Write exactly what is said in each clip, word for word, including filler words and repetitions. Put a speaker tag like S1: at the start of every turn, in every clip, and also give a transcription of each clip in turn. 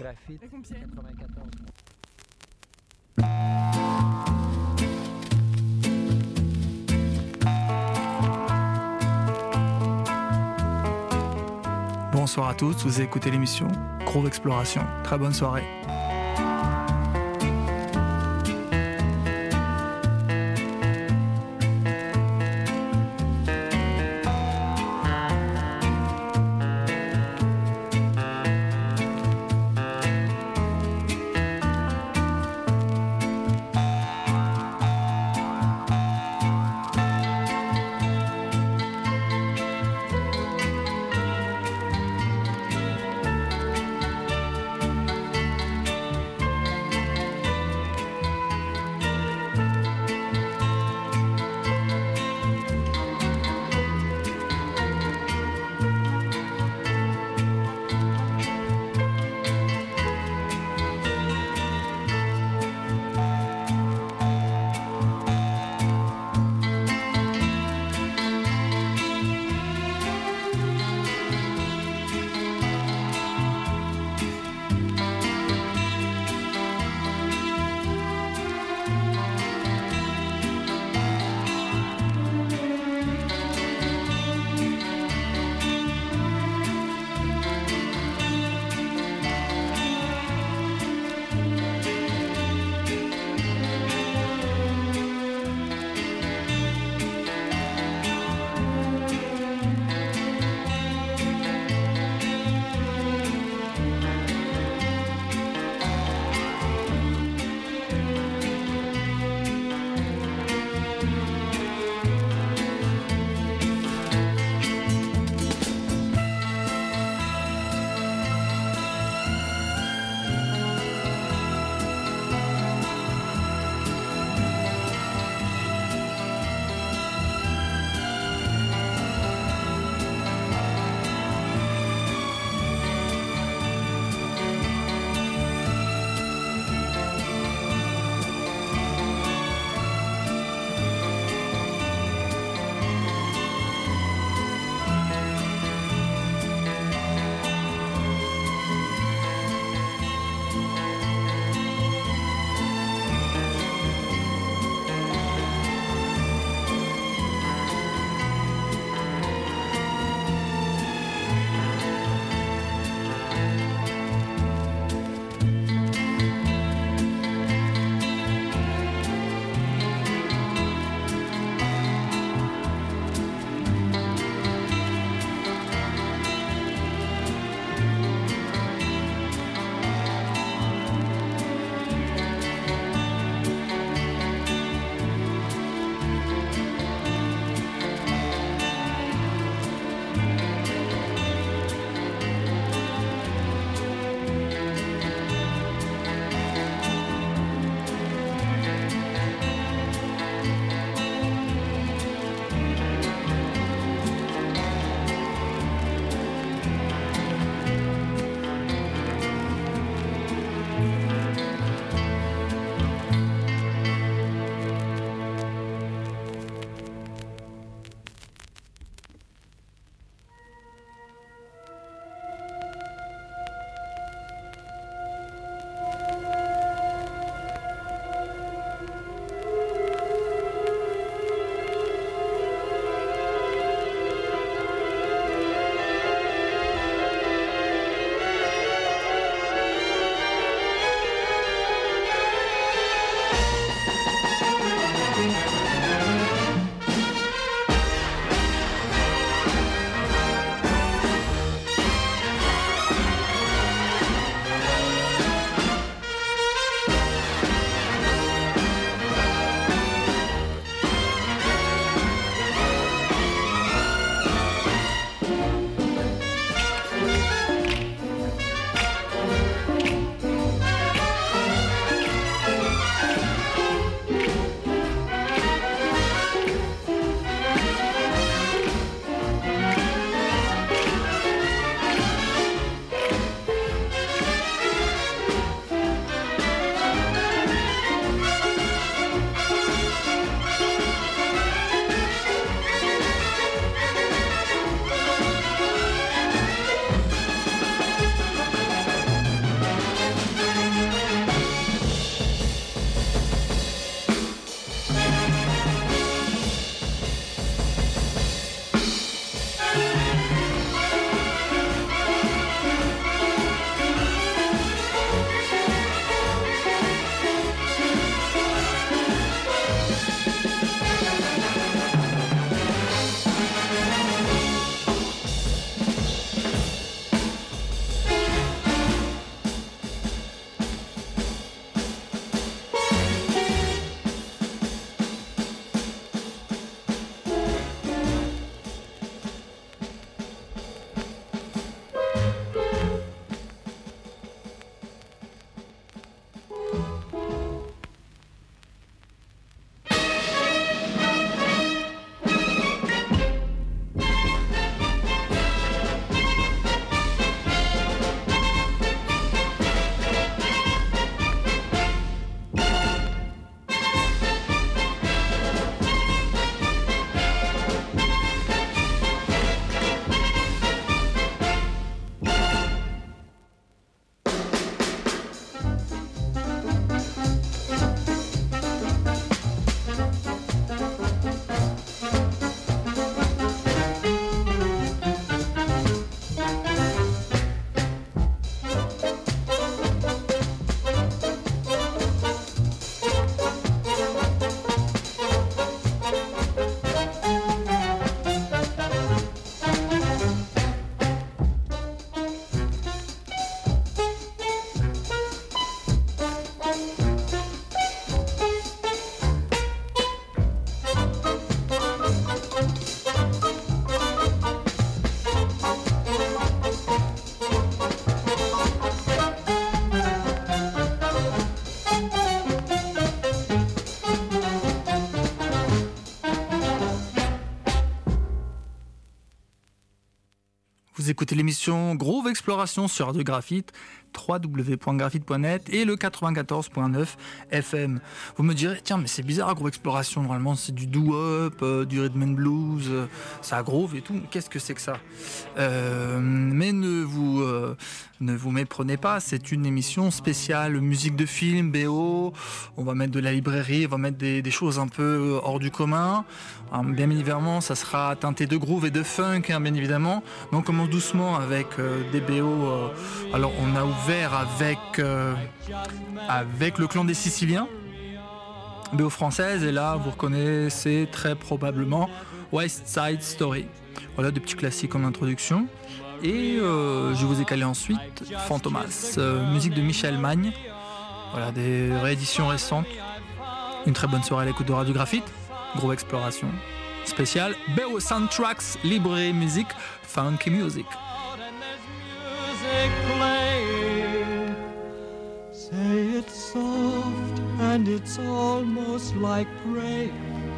S1: Graphite
S2: Le Compiègne.
S1: quatre-vingt-quatorze.
S3: Bonsoir à tous, vous écoutez l'émission Groove Exploration. Très bonne soirée. vous écoutez l'émission Groove Exploration sur Radio Graphite, w w w point graphite point net et le quatre-vingt-quatorze point neuf F M. Vous me direz, tiens, mais c'est bizarre, Groove Exploration, normalement c'est du doo-wop, euh, du rhythm and blues, euh, ça groove et tout, qu'est-ce que c'est que ça euh, Mais ne vous, euh, ne vous méprenez pas, c'est une émission spéciale musique de film, B O, on va mettre de la librairie, on va mettre des, des choses un peu hors du commun. Alors, bien évidemment, ça sera teinté de groove et de funk, hein, bien évidemment. Mais on commence doucement avec euh, des B O. Euh, alors, on a ouvert avec, euh, avec le clan des Siciliens, B O française, et là, vous reconnaissez très probablement West Side Story. Voilà, des petits classiques en introduction. Et euh, je vous ai calé ensuite Fantomas, euh, musique de Michel Magne. Voilà, des rééditions récentes. Une très bonne soirée à l'écoute de Radio Graphite. Groove Exploration spécial B O Soundtracks, librairie musique, funky music.
S1: Say it's soft and it's almost like prayer,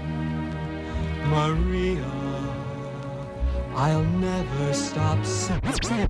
S1: Maria, I'll never stop saying.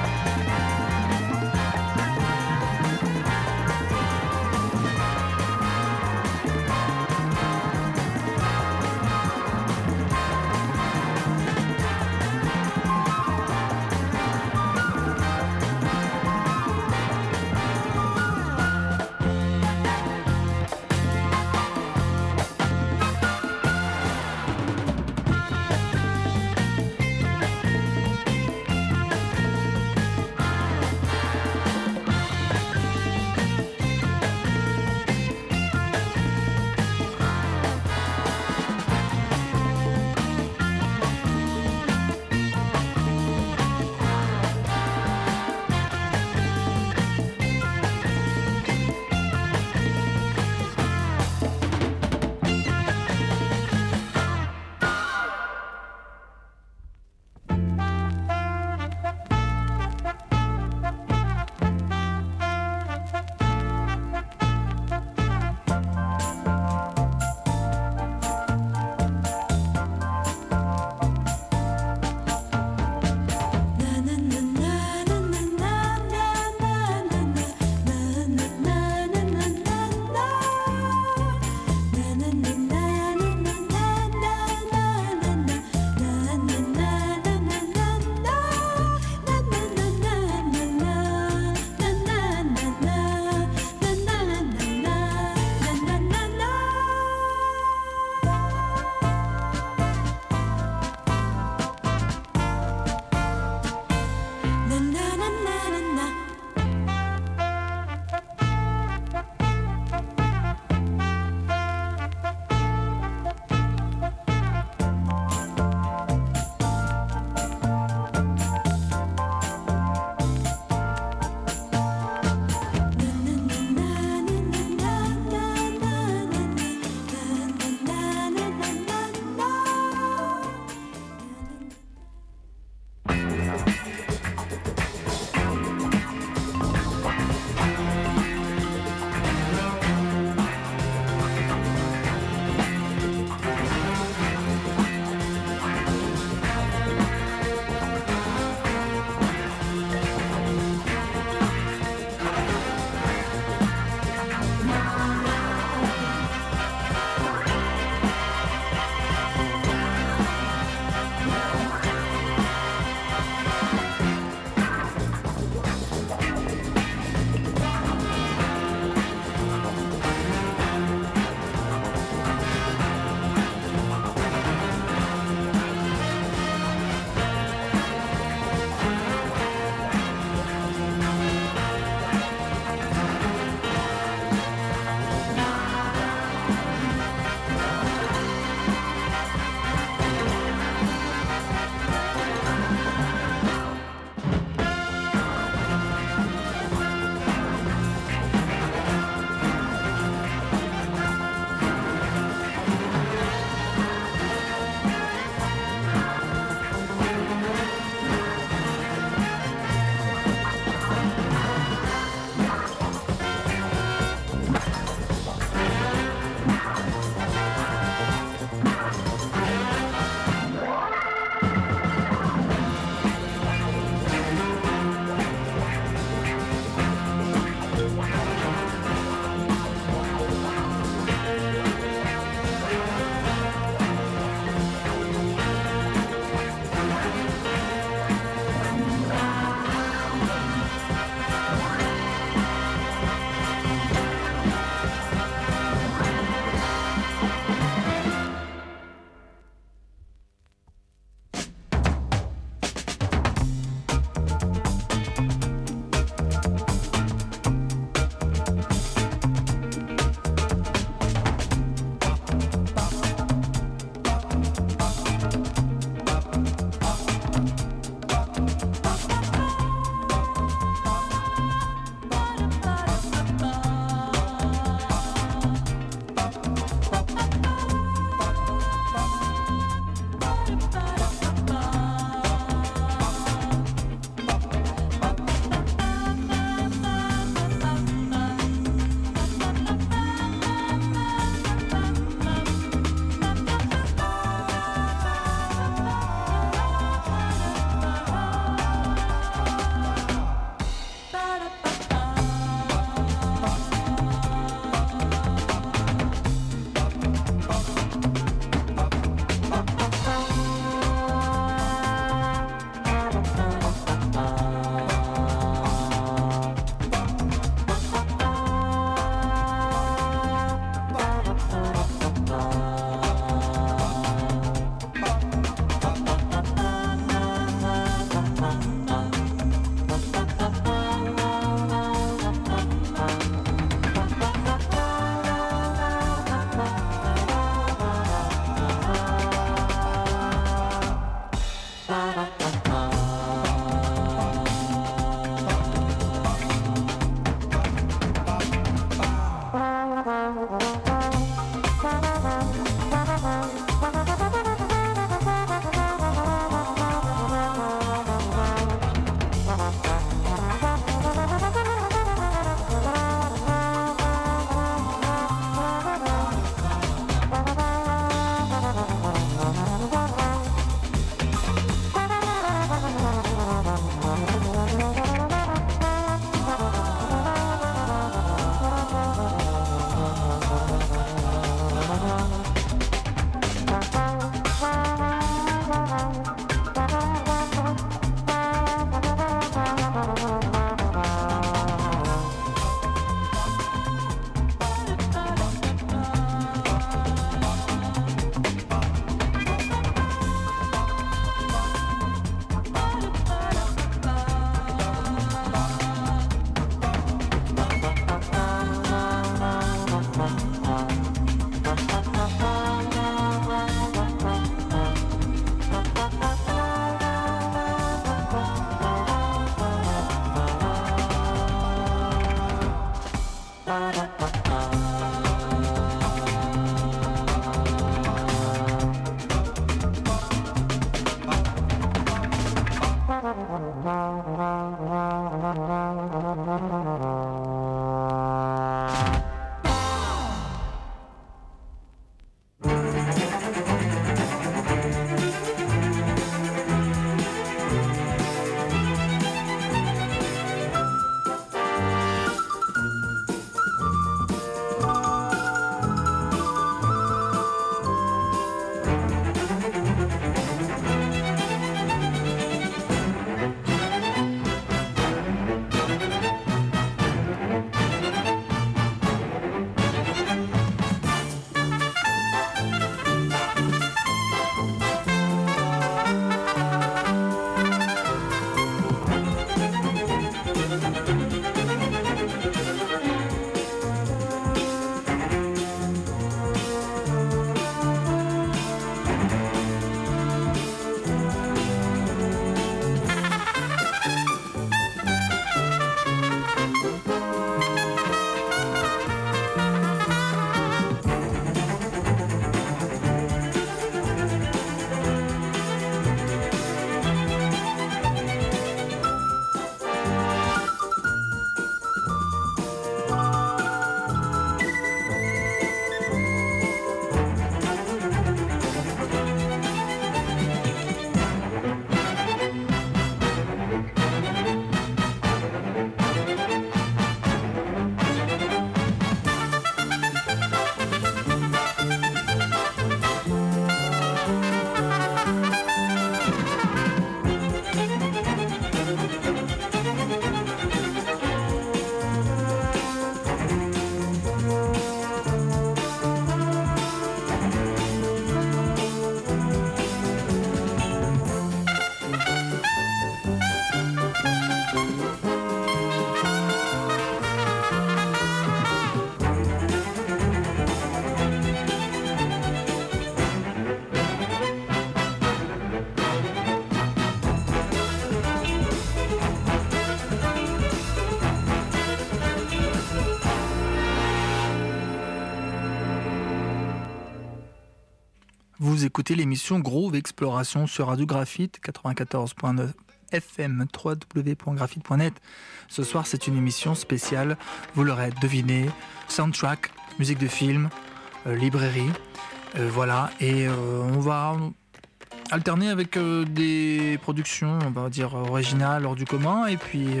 S3: Vous écoutez l'émission Groove Exploration sur Radio Graphite quatre-vingt-quatorze point neuf F M, w w w point graphite point net. Ce soir, c'est une émission spéciale, vous l'aurez deviné, soundtrack, musique de film, euh, librairie, euh, voilà, et euh, on va alterner avec euh, des productions, on va dire originales, hors du commun, et puis euh,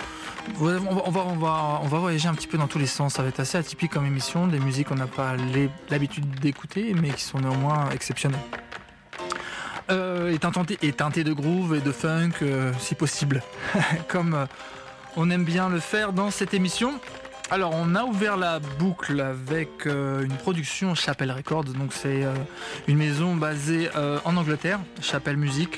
S3: on va, on, va, on, va, on va voyager un petit peu dans tous les sens. Ça va être assez atypique comme émission, des musiques qu'on n'a pas l'habitude d'écouter, mais qui sont néanmoins exceptionnelles. Euh, et, teinté, et teinté de groove et de funk, euh, si possible, comme euh, on aime bien le faire dans cette émission. Alors, on a ouvert la boucle avec euh, une production Chappell Records, donc c'est euh, une maison basée euh, en Angleterre, Chappell Music,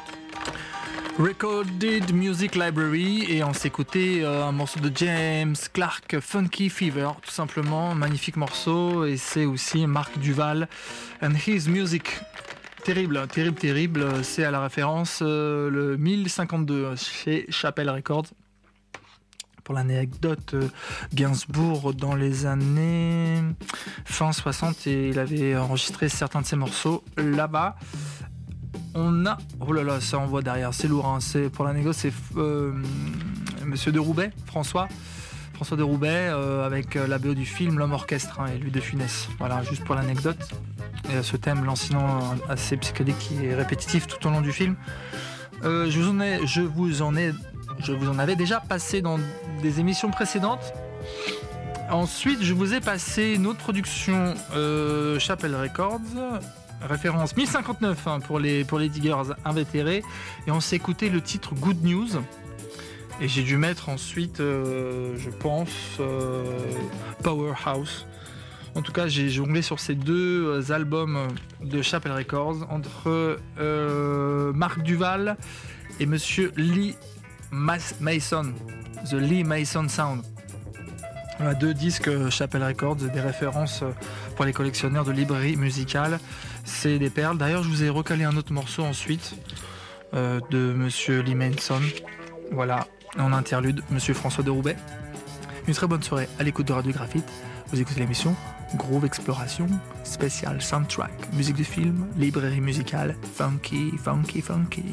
S3: Recorded Music Library, et on s'est écouté euh, un morceau de James Clark, Funky Fever, tout simplement, magnifique morceau, et c'est aussi Marc Duval and His Music. Terrible, terrible, terrible, c'est à la référence euh, le mille cinquante-deux chez Chappell Records. Pour l'anecdote, euh, Gainsbourg, dans les années fin soixante, et il avait enregistré certains de ses morceaux là-bas. On a... Oh là là, ça envoie derrière, c'est lourd, hein. C'est, pour l'anecdote, c'est euh, Monsieur de Roubaix, François. François de Roubaix, euh, avec la B O du film L'Homme Orchestre, hein, et lui de Funès. Voilà, juste pour l'anecdote. Et ce thème lancinant, assez psychédélique, qui est répétitif tout au long du film. Euh, je vous en ai... Je vous en ai Je vous en avais déjà passé dans des émissions précédentes. Ensuite, je vous ai passé une autre production euh, Chappell Records, référence mille cinquante-neuf, hein, pour les, pour les diggers invétérés. Et on s'est écouté le titre Good News. Et j'ai dû mettre ensuite, euh, je pense, euh, Powerhouse. En tout cas, j'ai jonglé sur ces deux albums de Chappell Records entre euh, Marc Duval et Monsieur Lee Mason, The Lee Mason Sound. On a deux disques Chappell Records, des références pour les collectionneurs de librairies musicales. C'est des perles. D'ailleurs, je vous ai recalé un autre morceau ensuite euh, de Monsieur Lee Mason. Voilà, en interlude, Monsieur François de Roubaix. Une très bonne soirée à l'écoute de Radio Graphite. Vous écoutez l'émission Groove Exploration, spécial soundtrack, musique de film, librairie musicale, funky, funky, funky.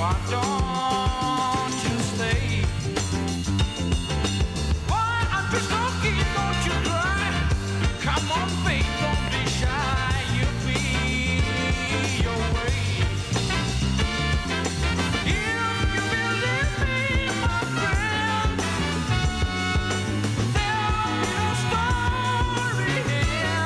S2: Why don't you stay? Why I'm just looking, don't you cry? Come on, babe, don't be shy. You'll be your way. If you believe me, my friend, tell me your story here.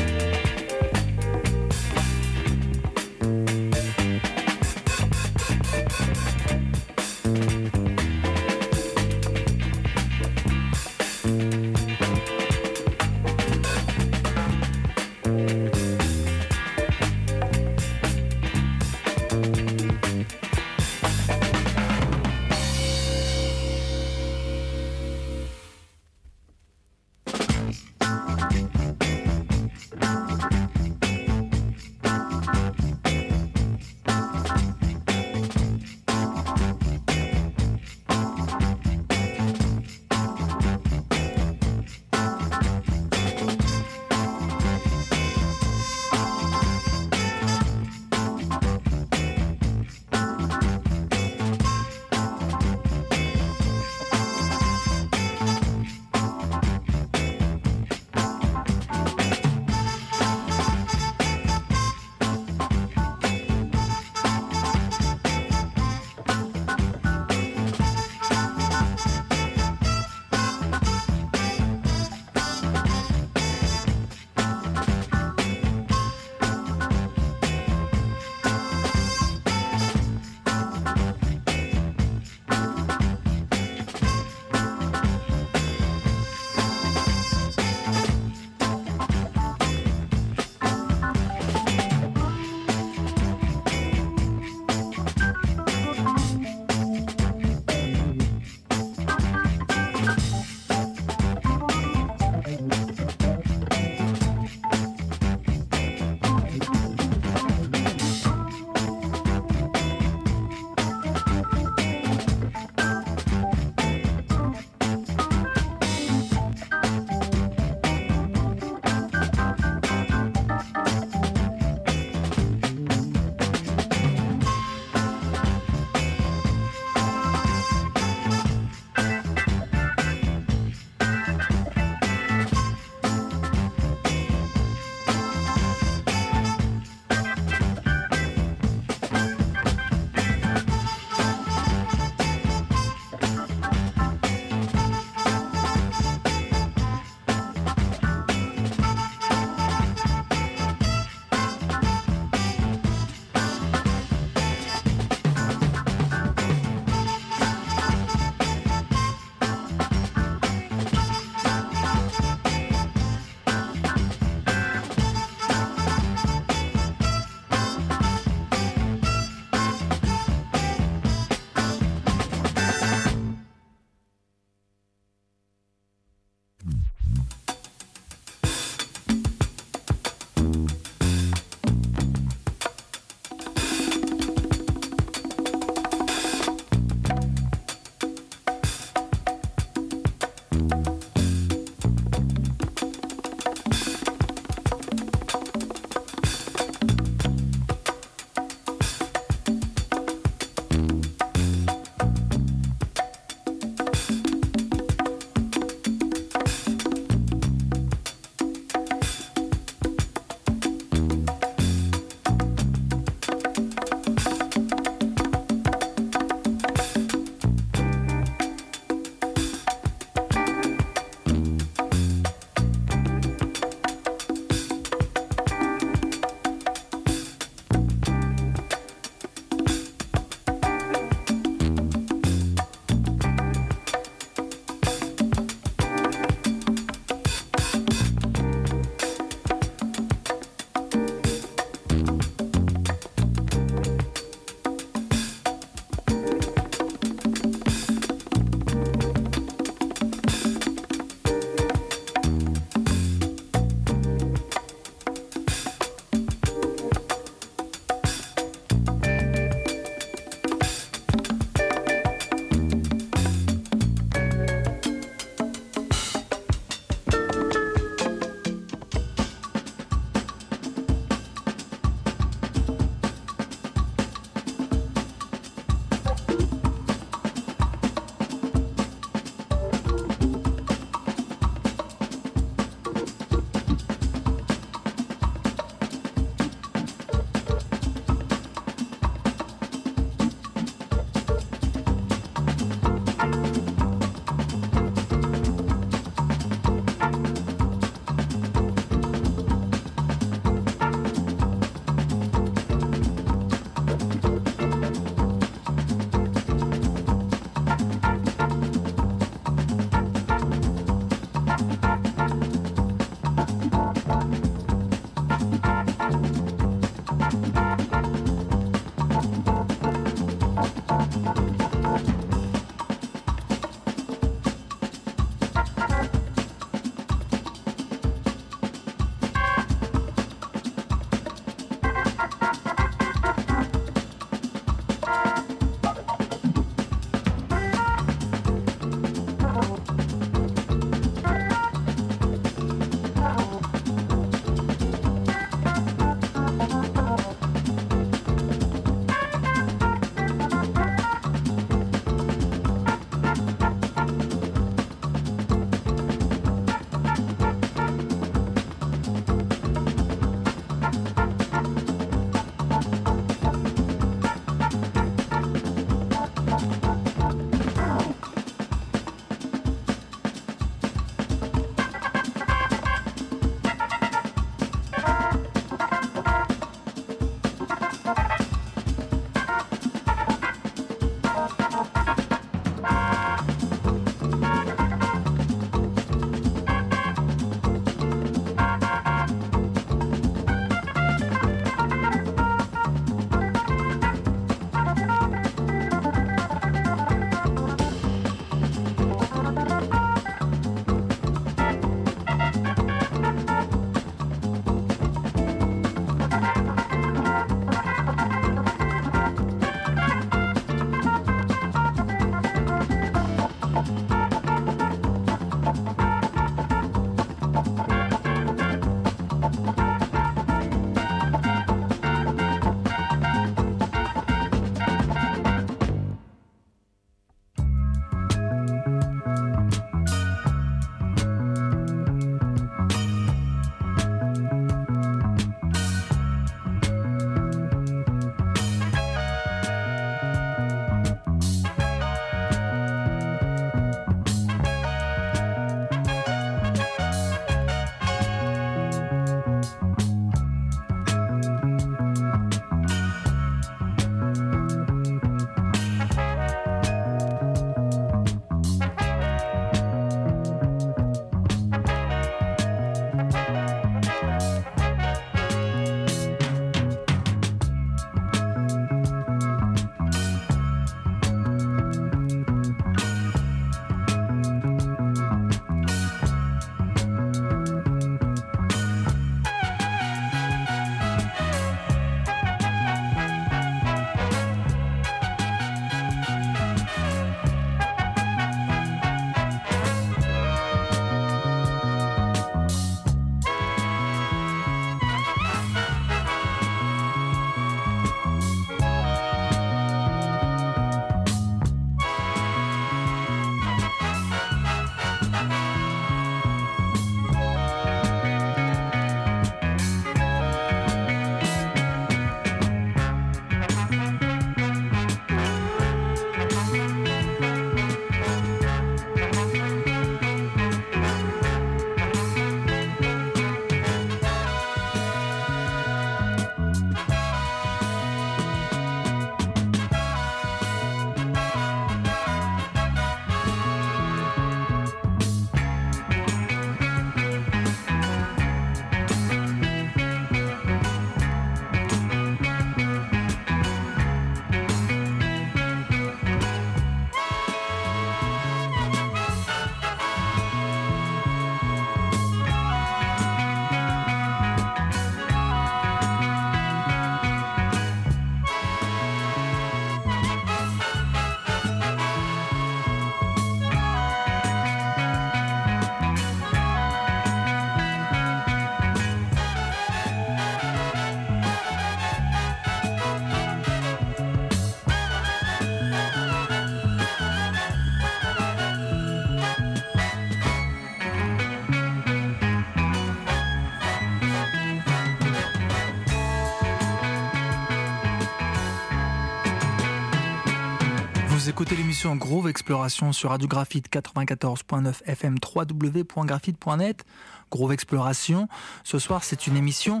S3: Vous écoutez l'émission Groove Exploration sur Radio Graphite quatre-vingt-quatorze point neuf F M, w w w point graphite point net. Groove Exploration, ce soir c'est une émission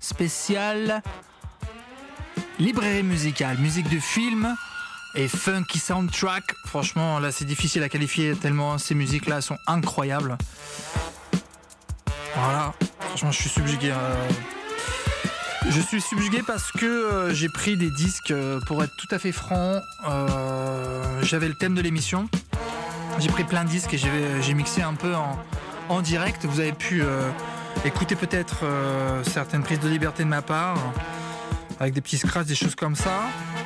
S3: spéciale librairie musicale, musique de film et funky soundtrack. Franchement là c'est difficile à qualifier tellement ces musiques là sont incroyables. Voilà, franchement je suis subjugué. Euh... Je suis subjugué parce que euh, j'ai pris des disques, euh, pour être tout à fait franc, euh, j'avais le thème de l'émission. J'ai pris plein de disques et j'ai, j'ai mixé un peu en, en direct. Vous avez pu euh, écouter peut-être euh, certaines prises de liberté de ma part, avec des petits scratchs, des choses comme ça.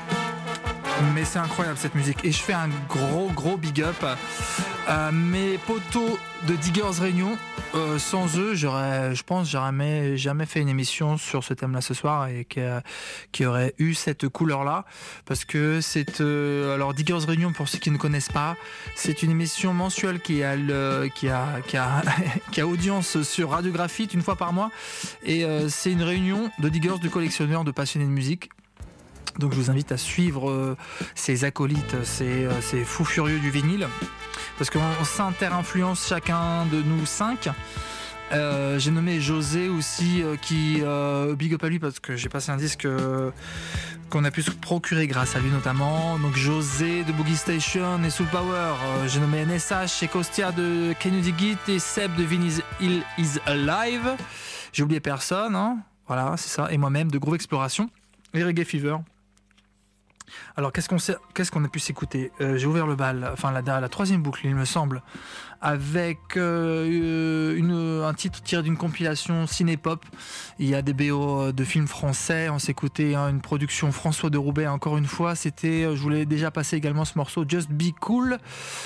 S3: Mais c'est incroyable cette musique. Et je fais un gros gros big up à mes potos de Diggers Réunion. Euh, sans eux, j'aurais, je pense, j'aurais jamais fait une émission sur ce thème-là ce soir et qui, a, qui aurait eu cette couleur-là. Parce que c'est... Euh, alors, Diggers Réunion, pour ceux qui ne connaissent pas, c'est une émission mensuelle qui a, le, qui a, qui a, qui a audience sur Radio Graphite une fois par mois. Et euh, c'est une réunion de diggers, de collectionneurs, de passionnés de musique. Donc je vous invite à suivre euh, ces acolytes, ces, euh, ces fous furieux du vinyle, parce qu'on s'inter-influence chacun de nous cinq. Euh, j'ai nommé José aussi, euh, qui euh, big up à lui parce que j'ai passé un disque euh, qu'on a pu se procurer grâce à lui notamment. Donc José de Boogie Station et Soul Power. Euh, j'ai nommé N S H et Kostia de Kennedy Git et Seb de Vinny's Hill Is Alive. J'ai oublié personne, hein. Voilà, c'est ça. Et moi-même de Groove Exploration et Reggae Fever. Alors qu'est-ce qu'on, sait, qu'est-ce qu'on a pu s'écouter euh, J'ai ouvert le bal, enfin la, la troisième boucle il me semble, avec euh, une, un titre tiré d'une compilation ciné-pop. Il y a des B O de films français, on s'est écouté hein, une production François de Roubaix encore une fois, c'était, je voulais déjà passer également ce morceau Just Be Cool,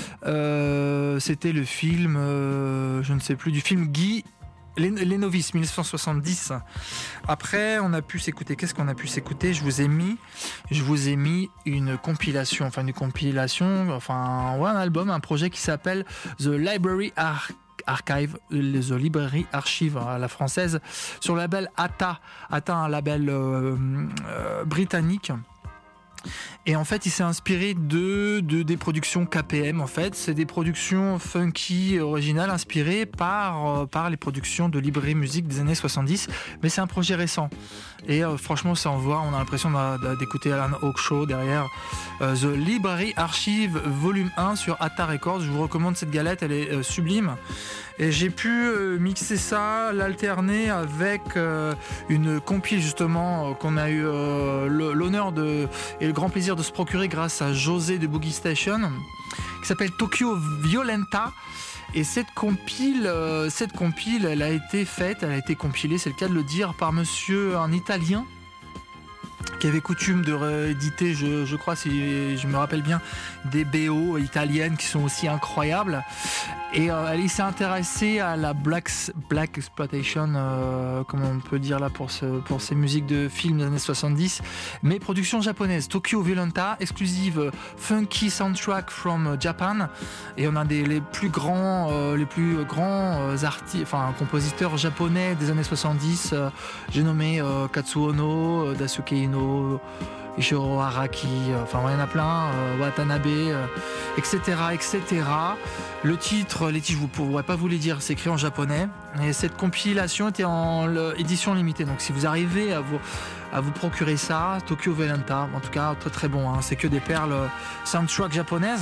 S3: euh, c'était le film, euh, je ne sais plus, du film Guy Les, les Novices, dix-neuf cent soixante-dix. Après, on a pu s'écouter. Qu'est-ce qu'on a pu s'écouter ? Je vous ai mis, je vous ai mis une compilation, enfin une compilation, enfin ouais, un album, un projet qui s'appelle The Library Ar- Archive, The Library Archive à la française, sur le label A T A. A T A, un label euh, euh, britannique. Et en fait, il s'est inspiré de, de des productions K P M. En fait, c'est des productions funky originales inspirées par euh, par les productions de librairie musique des années soixante-dix. Mais c'est un projet récent. Et euh, franchement, ça envoie. On a l'impression d'écouter Alan Hawkshaw derrière. Euh, The Library Archive Volume un sur A T A Records. Je vous recommande cette galette. Elle est euh, sublime. Et j'ai pu euh, mixer ça, l'alterner avec euh, une compile justement euh, qu'on a eu euh, le, l'honneur de, et le grand plaisir de se procurer grâce à José de Boogie Station, qui s'appelle Tokyo Violenta. Et cette compile, euh, cette compile, elle a été faite, elle a été compilée, c'est le cas de le dire, par monsieur, un Italien, qui avait coutume de rééditer, je, je crois, si je me rappelle bien, des B O italiennes qui sont aussi incroyables. Et euh, il s'est intéressé à la Black, Black Exploitation, euh, comme on peut dire là pour, ce, pour ces musiques de films des années soixante-dix, mais production japonaise. Tokyo Violenta, exclusive funky soundtrack from Japan. Et on a des, les plus grands, euh, les plus grands euh, artistes, enfin compositeurs japonais des années soixante-dix. Euh, j'ai nommé euh, Katsuo Ono, euh, Daisuke Ino, Ishiro Araki, euh, enfin il y en a plein, euh, Watanabe, euh, et cetera, et cetera. Le titre, les titres, je ne pourrais pas vous les dire, c'est écrit en japonais. Et cette compilation était en édition limitée. Donc si vous arrivez à vous, à vous procurer ça, Tokyo Violenta, en tout cas très très bon. Hein, c'est que des perles soundtrack japonaises.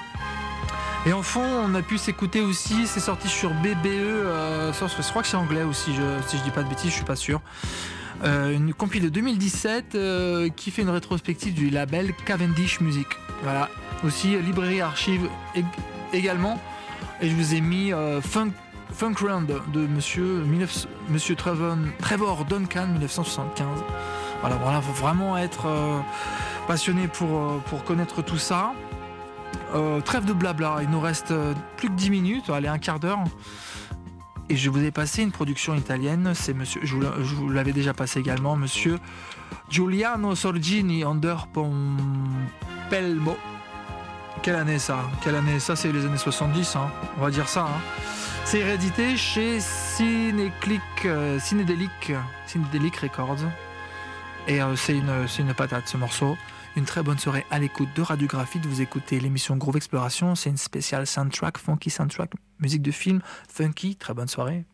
S3: Et en fond, on a pu s'écouter aussi, c'est sorti sur B B E, euh, je crois que c'est anglais aussi, je, si je dis pas de bêtises, je suis pas sûr. Euh, une compile de deux mille dix-sept euh, qui fait une rétrospective du label Cavendish Music. Voilà, aussi librairie archive ég- également. Et je vous ai mis euh, Funk, Funk Round de monsieur, monsieur Trevor, Trevor Duncan, dix-neuf cent soixante-quinze. Voilà, voilà, faut vraiment être euh, passionné pour, euh, pour connaître tout ça. Euh, trêve de blabla, il nous reste euh, plus que dix minutes, allez, un quart d'heure. Et je vous ai passé une production italienne, c'est monsieur, je vous, je vous l'avais déjà passé également, monsieur Giuliano Sorgini Under Pompelmo. Quelle année ça Quelle année ça C'est les années soixante-dix, hein, on va dire ça. Hein. C'est réédité chez Cineclick, euh, Cinedelic, Cinedelic Records. Et euh, c'est, une, c'est une patate ce morceau. Une très bonne soirée à l'écoute de Radio Graphite. Vous écoutez l'émission Groove Exploration. C'est une spéciale soundtrack, funky soundtrack, musique de film, funky. Très bonne soirée.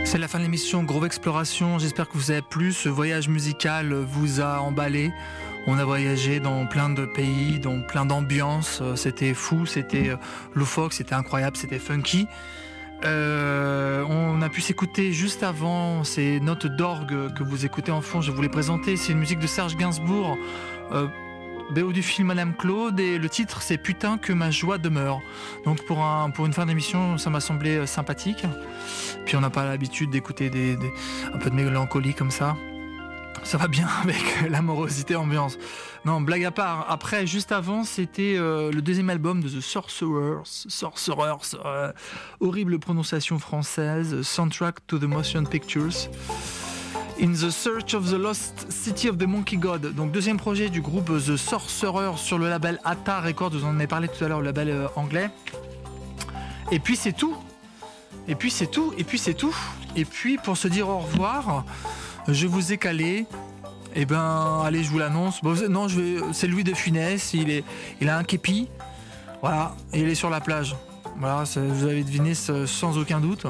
S3: C'est la fin de l'émission Groove Exploration. J'espère que vous avez plu. Ce voyage musical vous a emballé. On a voyagé dans plein de pays, dans plein d'ambiances. C'était fou, c'était loufoque, c'était incroyable, c'était funky. Euh, on a pu s'écouter juste avant ces notes d'orgue que vous écoutez en fond. Je vais vous les présenter. C'est une musique de Serge Gainsbourg, euh, B O du film Madame Claude, et le titre c'est Putain que ma joie demeure. Donc pour, un, pour une fin d'émission, ça m'a semblé sympathique. Puis on n'a pas l'habitude d'écouter des, des, un peu de mélancolie comme ça. Ça va bien avec la morosité ambiance. Non, blague à part. Après, juste avant, c'était euh, le deuxième album de The Sorcerers. Sorcerers, euh, horrible prononciation française. Soundtrack to the Motion Pictures. In the Search of the Lost City of the Monkey God. Donc deuxième projet du groupe The Sorcerers sur le label Ata Records. Vous en avez parlé tout à l'heure, le label euh, anglais. Et puis c'est tout. Et puis c'est tout. Et puis c'est tout. Et puis pour se dire au revoir, je vous ai calé. Eh ben, allez, je vous l'annonce. Bon, non, je vais. C'est Louis de Funès. Il est, il a un képi. Voilà. Et il est sur la plage. Voilà. Ça, vous avez deviné sans aucun doute.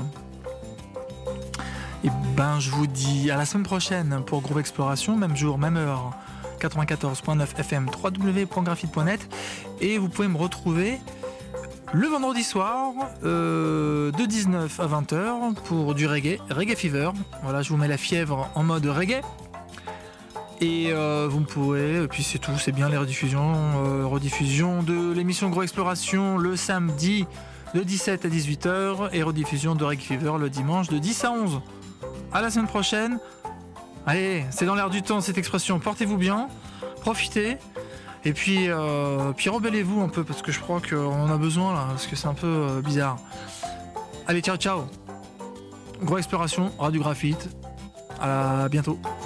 S3: Et ben, je vous dis à la semaine prochaine pour Groove Exploration, même jour, même heure, quatre-vingt-quatorze virgule neuf F M, w w w point graphite point net. Et vous pouvez me retrouver le vendredi soir euh, de dix-neuf à vingt heures pour du reggae, Reggae Fever. Voilà, je vous mets la fièvre en mode reggae. Et euh, vous pouvez, et puis c'est tout, c'est bien les rediffusions, euh, rediffusion de l'émission Groove Exploration le samedi de dix-sept à dix-huit heures et rediffusion de Reggae Fever le dimanche de dix à onze. À la semaine prochaine. Allez, c'est dans l'air du temps cette expression. Portez-vous bien, profitez, et puis, euh, puis rebellez-vous un peu parce que je crois qu'on en a besoin là, parce que c'est un peu euh, bizarre. Allez, ciao, ciao. Groove Exploration, Radio Graphite. À bientôt.